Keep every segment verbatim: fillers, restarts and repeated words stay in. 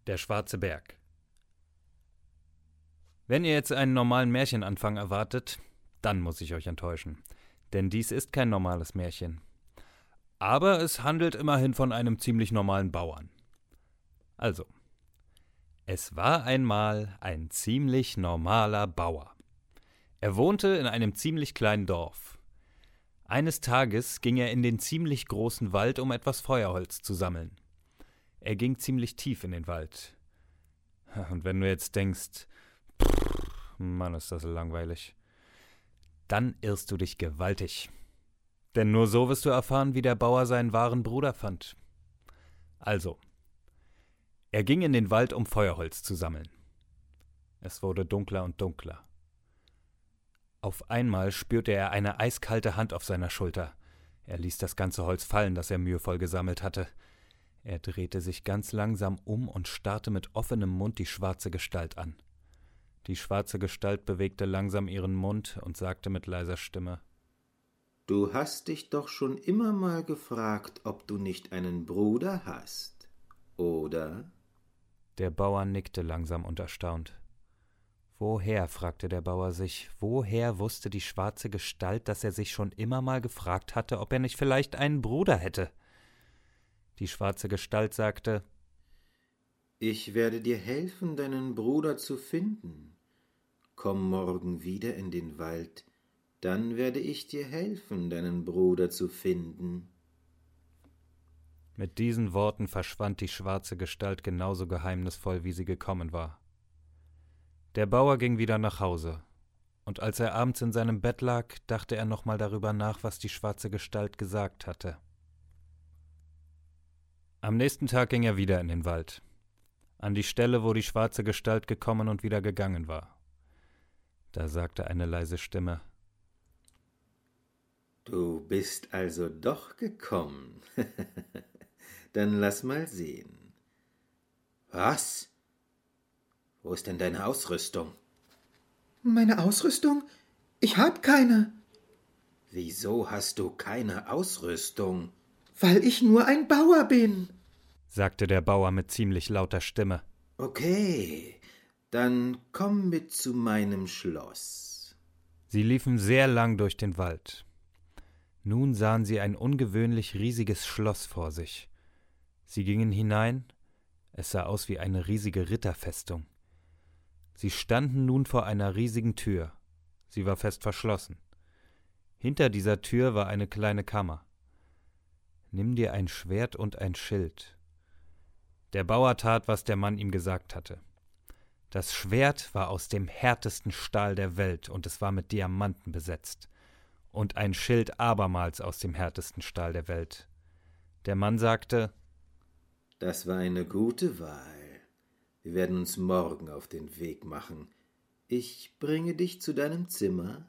Der schwarze Berg. Wenn ihr jetzt einen normalen Märchenanfang erwartet, dann muss ich euch enttäuschen. Denn dies ist kein normales Märchen. Aber es handelt immerhin von einem ziemlich normalen Bauern. Also, es war einmal ein ziemlich normaler Bauer. Er wohnte in einem ziemlich kleinen Dorf. Eines Tages ging er in den ziemlich großen Wald, um etwas Feuerholz zu sammeln. Er ging ziemlich tief in den Wald. Und wenn du jetzt denkst, pff, Mann, ist das langweilig, dann irrst du dich gewaltig. Denn nur so wirst du erfahren, wie der Bauer seinen wahren Bruder fand. Also, er ging in den Wald, um Feuerholz zu sammeln. Es wurde dunkler und dunkler. Auf einmal spürte er eine eiskalte Hand auf seiner Schulter. Er ließ das ganze Holz fallen, das er mühevoll gesammelt hatte. Er drehte sich ganz langsam um und starrte mit offenem Mund die schwarze Gestalt an. Die schwarze Gestalt bewegte langsam ihren Mund und sagte mit leiser Stimme: »Du hast dich doch schon immer mal gefragt, ob du nicht einen Bruder hast, oder?« Der Bauer nickte langsam und erstaunt. Woher, fragte der Bauer sich, woher wusste die schwarze Gestalt, dass er sich schon immer mal gefragt hatte, ob er nicht vielleicht einen Bruder hätte? Die schwarze Gestalt sagte: »Ich werde dir helfen, deinen Bruder zu finden. Komm morgen wieder in den Wald, dann werde ich dir helfen, deinen Bruder zu finden.« Mit diesen Worten verschwand die schwarze Gestalt genauso geheimnisvoll, wie sie gekommen war. Der Bauer ging wieder nach Hause, und als er abends in seinem Bett lag, dachte er nochmal darüber nach, was die schwarze Gestalt gesagt hatte. Am nächsten Tag ging er wieder in den Wald, an die Stelle, wo die schwarze Gestalt gekommen und wieder gegangen war. Da sagte eine leise Stimme: »Du bist also doch gekommen. Dann lass mal sehen.« »Was? Wo ist denn deine Ausrüstung?« »Meine Ausrüstung? Ich hab keine.« »Wieso hast du keine Ausrüstung?« »Weil ich nur ein Bauer bin«, sagte der Bauer mit ziemlich lauter Stimme. »Okay, dann komm mit zu meinem Schloss.« Sie liefen sehr lang durch den Wald. Nun sahen sie ein ungewöhnlich riesiges Schloss vor sich. Sie gingen hinein, es sah aus wie eine riesige Ritterfestung. Sie standen nun vor einer riesigen Tür. Sie war fest verschlossen. Hinter dieser Tür war eine kleine Kammer. »Nimm dir ein Schwert und ein Schild.« Der Bauer tat, was der Mann ihm gesagt hatte. Das Schwert war aus dem härtesten Stahl der Welt und es war mit Diamanten besetzt. Und ein Schild abermals aus dem härtesten Stahl der Welt. Der Mann sagte: »Das war eine gute Wahl. Wir werden uns morgen auf den Weg machen. Ich bringe dich zu deinem Zimmer.«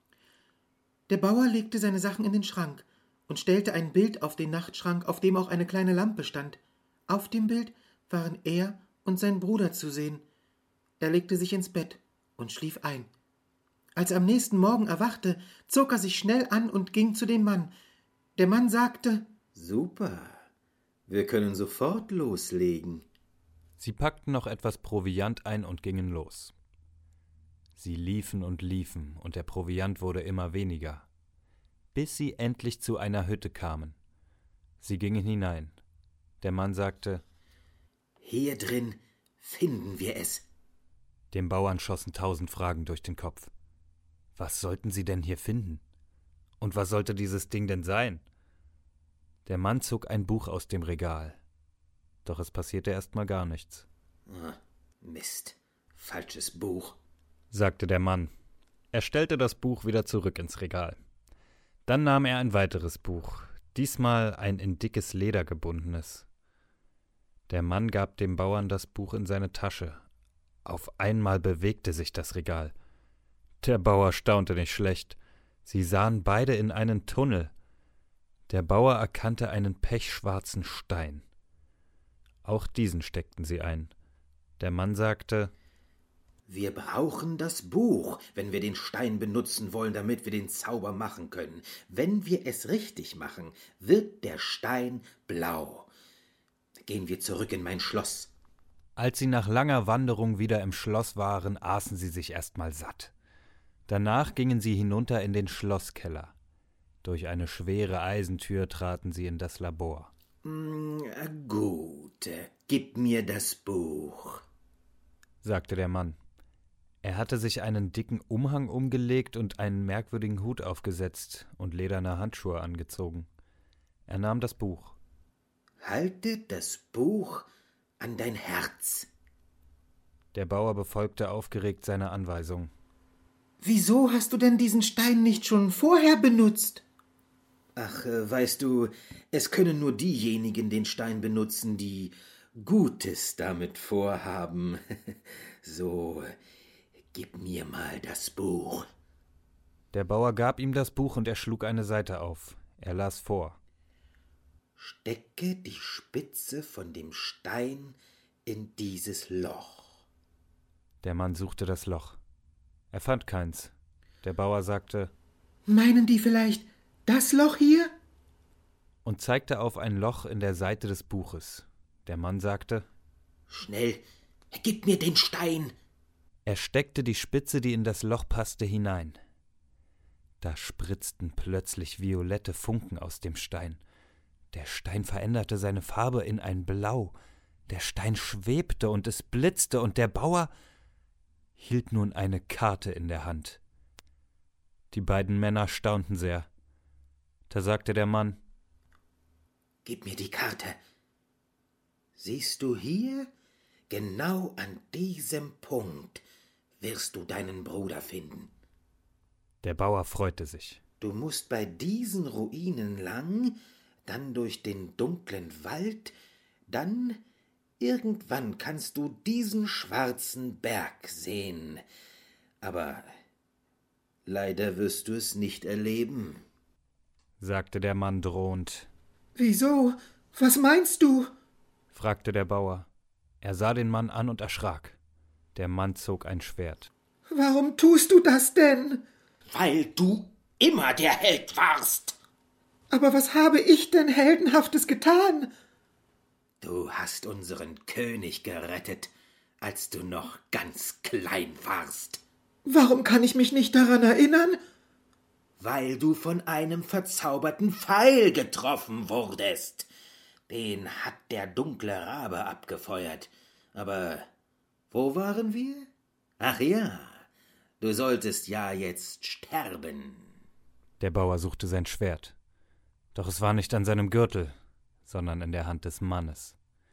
Der Bauer legte seine Sachen in den Schrank und stellte ein Bild auf den Nachtschrank, auf dem auch eine kleine Lampe stand. Auf dem Bild waren er und sein Bruder zu sehen. Er legte sich ins Bett und schlief ein. Als er am nächsten Morgen erwachte, zog er sich schnell an und ging zu dem Mann. Der Mann sagte: »Super, wir können sofort loslegen.« Sie packten noch etwas Proviant ein und gingen los. Sie liefen und liefen, und der Proviant wurde immer weniger, bis sie endlich zu einer Hütte kamen. Sie gingen hinein. Der Mann sagte: »Hier drin finden wir es.« Dem Bauern schossen tausend Fragen durch den Kopf. Was sollten sie denn hier finden? Und was sollte dieses Ding denn sein? Der Mann zog ein Buch aus dem Regal. Doch es passierte erst mal gar nichts. Ah, Mist, falsches Buch, sagte der Mann. Er stellte das Buch wieder zurück ins Regal. Dann nahm er ein weiteres Buch, diesmal ein in dickes Leder gebundenes. Der Mann gab dem Bauern das Buch in seine Tasche. Auf einmal bewegte sich das Regal. Der Bauer staunte nicht schlecht. Sie sahen beide in einen Tunnel. Der Bauer erkannte einen pechschwarzen Stein. Auch diesen steckten sie ein. Der Mann sagte: »Wir brauchen das Buch, wenn wir den Stein benutzen wollen, damit wir den Zauber machen können. Wenn wir es richtig machen, wird der Stein blau. Gehen wir zurück in mein Schloss.« Als sie nach langer Wanderung wieder im Schloss waren, aßen sie sich erstmal satt. Danach gingen sie hinunter in den Schlosskeller. Durch eine schwere Eisentür traten sie in das Labor. Mm, gut, gib mir das Buch, sagte der Mann. Er hatte sich einen dicken Umhang umgelegt und einen merkwürdigen Hut aufgesetzt und lederne Handschuhe angezogen. Er nahm das Buch. Halte das Buch an dein Herz. Der Bauer befolgte aufgeregt seine Anweisung. Wieso hast du denn diesen Stein nicht schon vorher benutzt? Ach, weißt du, es können nur diejenigen den Stein benutzen, die Gutes damit vorhaben. So, gib mir mal das Buch. Der Bauer gab ihm das Buch und er schlug eine Seite auf. Er las vor. Stecke die Spitze von dem Stein in dieses Loch. Der Mann suchte das Loch. Er fand keins. Der Bauer sagte: Meinen die vielleicht das Loch hier? Und zeigte auf ein Loch in der Seite des Buches. Der Mann sagte: Schnell, gib mir den Stein. Er steckte die Spitze, die in das Loch passte, hinein. Da spritzten plötzlich violette Funken aus dem Stein. Der Stein veränderte seine Farbe in ein Blau. Der Stein schwebte und es blitzte, und der Bauer hielt nun eine Karte in der Hand. Die beiden Männer staunten sehr. Da sagte der Mann: Gib mir die Karte. Siehst du hier, genau an diesem Punkt wirst du deinen Bruder finden. Der Bauer freute sich. Du musst bei diesen Ruinen lang, dann durch den dunklen Wald, dann irgendwann kannst du diesen schwarzen Berg sehen. Aber leider wirst du es nicht erleben, sagte der Mann drohend. Wieso? Was meinst du? fragte der Bauer. Er sah den Mann an und erschrak. Der Mann zog ein Schwert. Warum tust du das denn? Weil du immer der Held warst. Aber was habe ich denn Heldenhaftes getan? Du hast unseren König gerettet, als du noch ganz klein warst. Warum kann ich mich nicht daran erinnern? Weil du von einem verzauberten Pfeil getroffen wurdest. Den hat der dunkle Rabe abgefeuert. Aber wo waren wir? Ach ja, du solltest ja jetzt sterben. Der Bauer suchte sein Schwert. Doch es war nicht an seinem Gürtel, sondern in der Hand des Mannes.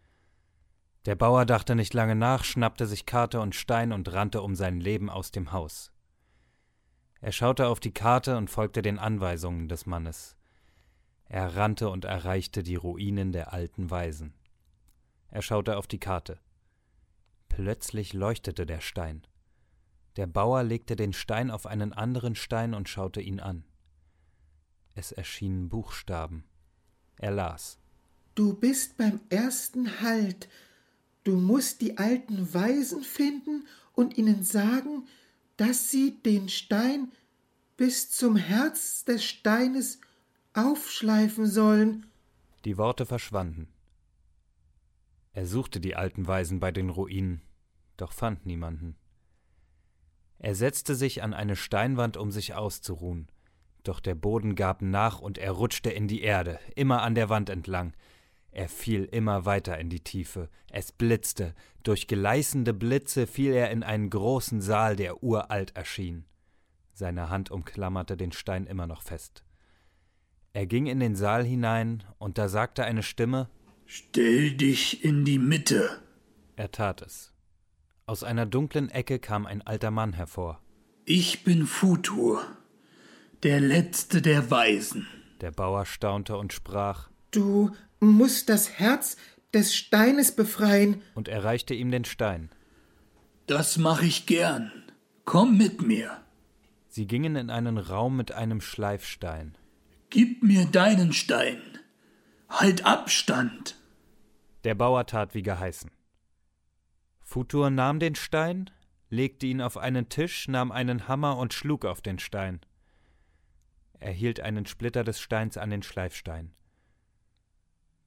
Der Bauer dachte nicht lange nach, schnappte sich Karte und Stein und rannte um sein Leben aus dem Haus. Er schaute auf die Karte und folgte den Anweisungen des Mannes. Er rannte und erreichte die Ruinen der alten Weisen. Er schaute auf die Karte. Plötzlich leuchtete der Stein. Der Bauer legte den Stein auf einen anderen Stein und schaute ihn an. Es erschienen Buchstaben. Er las: Du bist beim ersten Halt. Du musst die alten Weisen finden und ihnen sagen, dass sie den Stein bis zum Herz des Steines aufschleifen sollen. Die Worte verschwanden. Er suchte die alten Weisen bei den Ruinen, doch fand niemanden. Er setzte sich an eine Steinwand, um sich auszuruhen, doch der Boden gab nach und er rutschte in die Erde, immer an der Wand entlang. Er fiel immer weiter in die Tiefe. Es blitzte. Durch gleißende Blitze fiel er in einen großen Saal, der uralt erschien. Seine Hand umklammerte den Stein immer noch fest. Er ging in den Saal hinein, und da sagte eine Stimme: Stell dich in die Mitte. Er tat es. Aus einer dunklen Ecke kam ein alter Mann hervor. Ich bin Futur, der letzte der Weisen. Der Bauer staunte und sprach: Du musst das Herz des Steines befreien. Und er reichte ihm den Stein. Das mache ich gern. Komm mit mir. Sie gingen in einen Raum mit einem Schleifstein. Gib mir deinen Stein. Halt Abstand. Der Bauer tat wie geheißen. Futur nahm den Stein, legte ihn auf einen Tisch, nahm einen Hammer und schlug auf den Stein. Er hielt einen Splitter des Steins an den Schleifstein.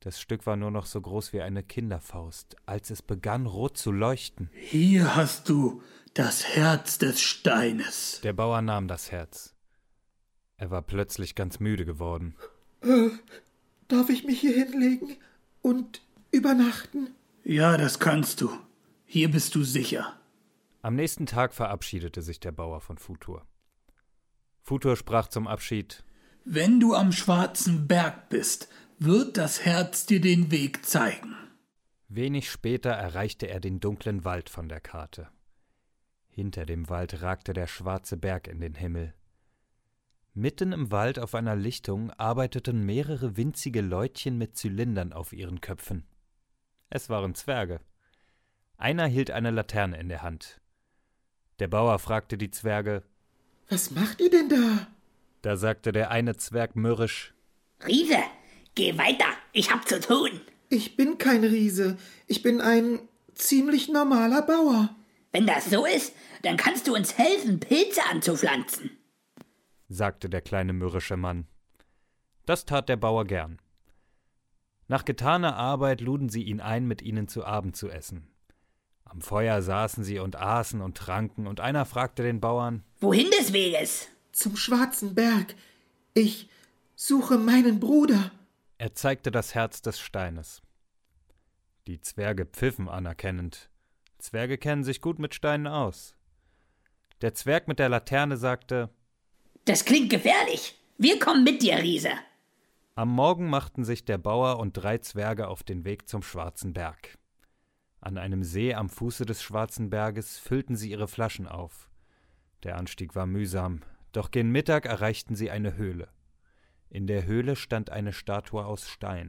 Das Stück war nur noch so groß wie eine Kinderfaust, als es begann, rot zu leuchten. Hier hast du das Herz des Steines. Der Bauer nahm das Herz. Er war plötzlich ganz müde geworden. Äh, darf ich mich hier hinlegen und übernachten? Ja, das kannst du. Hier bist du sicher. Am nächsten Tag verabschiedete sich der Bauer von Futur. Futur sprach zum Abschied: Wenn du am Schwarzen Berg bist, wird das Herz dir den Weg zeigen. Wenig später erreichte er den dunklen Wald von der Karte. Hinter dem Wald ragte der schwarze Berg in den Himmel. Mitten im Wald auf einer Lichtung arbeiteten mehrere winzige Leutchen mit Zylindern auf ihren Köpfen. Es waren Zwerge. Einer hielt eine Laterne in der Hand. Der Bauer fragte die Zwerge: Was macht ihr denn da? Da sagte der eine Zwerg mürrisch: Riese, geh weiter, ich hab zu tun. Ich bin kein Riese, ich bin ein ziemlich normaler Bauer. Wenn das so ist, dann kannst du uns helfen, Pilze anzupflanzen, sagte der kleine mürrische Mann. Das tat der Bauer gern. Nach getaner Arbeit luden sie ihn ein, mit ihnen zu Abend zu essen. Am Feuer saßen sie und aßen und tranken, und einer fragte den Bauern: Wohin des Weges? Zum Schwarzen Berg. Ich suche meinen Bruder. Er zeigte das Herz des Steines. Die Zwerge pfiffen anerkennend. Zwerge kennen sich gut mit Steinen aus. Der Zwerg mit der Laterne sagte: Das klingt gefährlich. Wir kommen mit dir, Riese. Am Morgen machten sich der Bauer und drei Zwerge auf den Weg zum Schwarzen Berg. An einem See am Fuße des Schwarzen Berges füllten sie ihre Flaschen auf. Der Anstieg war mühsam, doch gen Mittag erreichten sie eine Höhle. In der Höhle stand eine Statue aus Stein.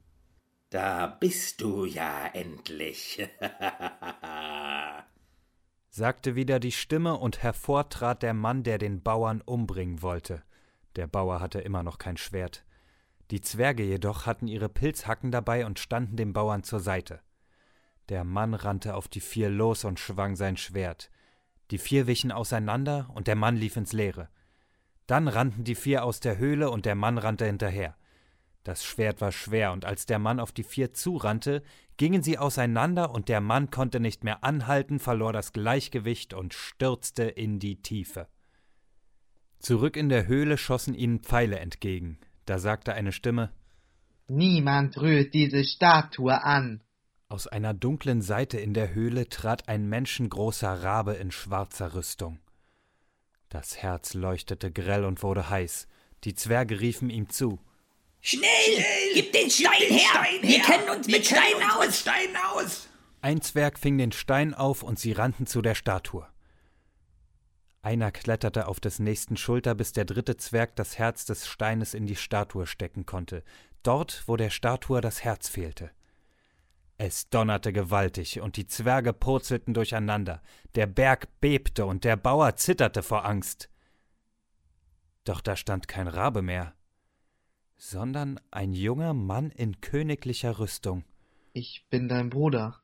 Da bist du ja endlich, sagte wieder die Stimme, und hervor trat der Mann, der den Bauern umbringen wollte. Der Bauer hatte immer noch kein Schwert. Die Zwerge jedoch hatten ihre Pilzhacken dabei und standen dem Bauern zur Seite. Der Mann rannte auf die vier los und schwang sein Schwert. Die vier wichen auseinander, und der Mann lief ins Leere. Dann rannten die vier aus der Höhle, und der Mann rannte hinterher. Das Schwert war schwer, und als der Mann auf die vier zurannte, gingen sie auseinander, und der Mann konnte nicht mehr anhalten, verlor das Gleichgewicht und stürzte in die Tiefe. Zurück in der Höhle schossen ihnen Pfeile entgegen. Da sagte eine Stimme: Niemand rührt diese Statue an. Aus einer dunklen Seite in der Höhle trat ein menschengroßer Rabe in schwarzer Rüstung. Das Herz leuchtete grell und wurde heiß. Die Zwerge riefen ihm zu: Schnell, Schnell gib den Stein gib den her! Stein Wir her. kennen uns, Wir mit, kennen Stein uns mit Stein aus! Ein Zwerg fing den Stein auf, und sie rannten zu der Statue. Einer kletterte auf des nächsten Schulter, bis der dritte Zwerg das Herz des Steines in die Statue stecken konnte, dort, wo der Statue das Herz fehlte. Es donnerte gewaltig, und die Zwerge purzelten durcheinander. Der Berg bebte, und der Bauer zitterte vor Angst. Doch da stand kein Rabe mehr, sondern ein junger Mann in königlicher Rüstung. Ich bin dein Bruder.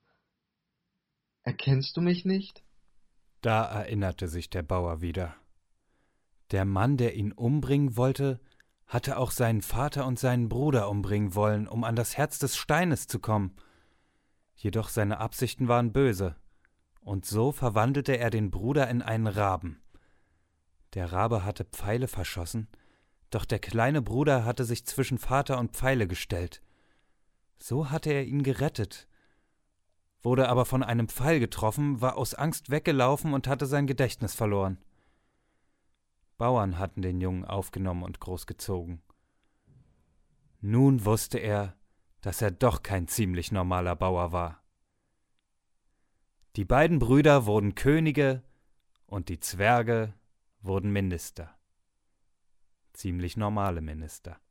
Erkennst du mich nicht? Da erinnerte sich der Bauer wieder. Der Mann, der ihn umbringen wollte, hatte auch seinen Vater und seinen Bruder umbringen wollen, um an das Herz des Steines zu kommen. Jedoch seine Absichten waren böse, und so verwandelte er den Bruder in einen Raben. Der Rabe hatte Pfeile verschossen, doch der kleine Bruder hatte sich zwischen Vater und Pfeile gestellt. So hatte er ihn gerettet, wurde aber von einem Pfeil getroffen, war aus Angst weggelaufen und hatte sein Gedächtnis verloren. Bauern hatten den Jungen aufgenommen und großgezogen. Nun wusste er, dass er doch kein ziemlich normaler Bauer war. Die beiden Brüder wurden Könige und die Zwerge wurden Minister. Ziemlich normale Minister.